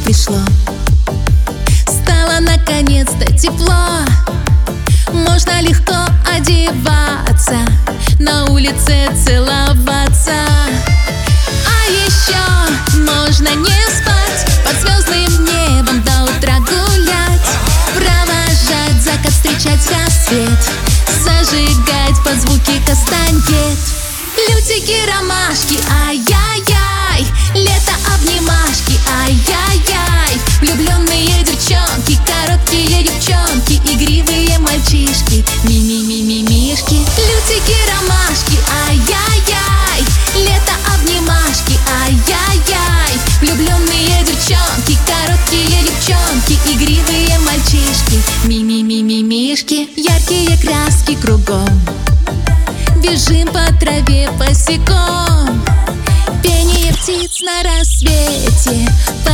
пришло. Стало наконец-то тепло, можно легко одеваться, на улице целоваться. А еще можно не спать, под звездным небом до утра гулять, провожать закат, встречать рассвет, зажигать под звуки кастаньет. Лютики, ромашки, ай-яй-яй, лето, обнимашки, ай-яй-яй. Влюбленные девчонки, короткие девчонки, игривые мальчишки, ми-ми-ми-ми-мишки. Лютики, ромашки, ай-яй-яй, лето, обнимашки, ай-яй-яй. Влюбленные девчонки, короткие девчонки, игривые мальчишки, ми-ми-ми-ми-мишки. Яркие краски кругом, бежим по траве босиком, пение птиц на рассвете,